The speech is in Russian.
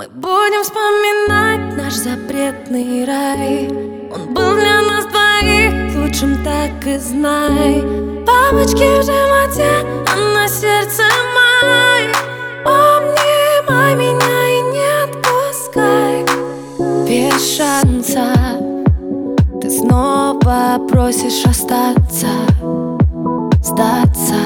Мы будем вспоминать наш запретный рай. Он был для нас двоих лучшим, так и знай. Бабочки в животе, а на сердце май. Обнимай меня и не отпускай. Без шанса ты снова просишь остаться, сдаться.